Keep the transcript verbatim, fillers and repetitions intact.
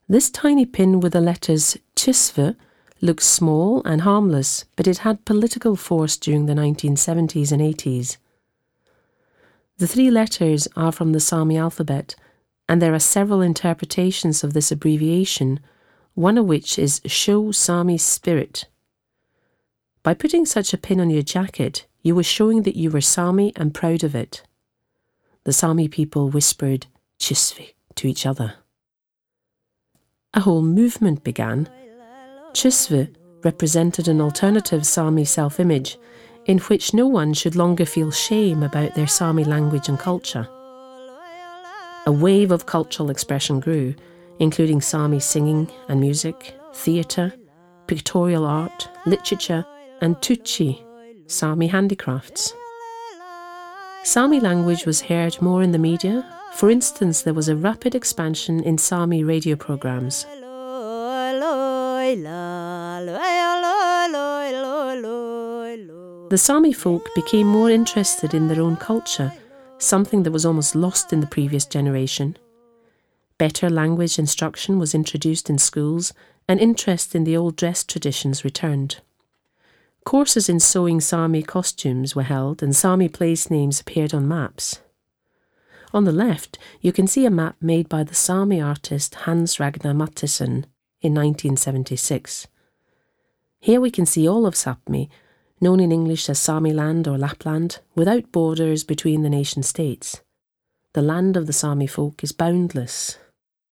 This tiny pin with the letters Tysve looks small and harmless, but it had political force during the nineteen seventies and eighties. The three letters are from the Sami alphabet, and there are several interpretations of this abbreviation, one of which is Show Sami Spirit. By putting such a pin on your jacket, you were showing that you were Sami and proud of it. The Sami people whispered Tysve to each other. A whole movement began. Tysve represented an alternative Sami self-image in which no one should longer feel shame about their Sami language and culture. A wave of cultural expression grew, including Sami singing and music, theatre, pictorial art, literature, and Tucci, Sami handicrafts. Sami language was heard more in the media. For instance, there was a rapid expansion in Sami radio programmes. The Sami folk became more interested in their own culture, something that was almost lost in the previous generation. Better language instruction was introduced in schools, and interest in the old dress traditions returned. Courses in sewing Sami costumes were held, and Sami place names appeared on maps. On the left, you can see a map made by the Sami artist Hans Ragnar Mattisson in nineteen seventy-six. Here we can see all of Sápmi, known in English as Samiland or Lapland, without borders between the nation-states. The land of the Sami folk is boundless.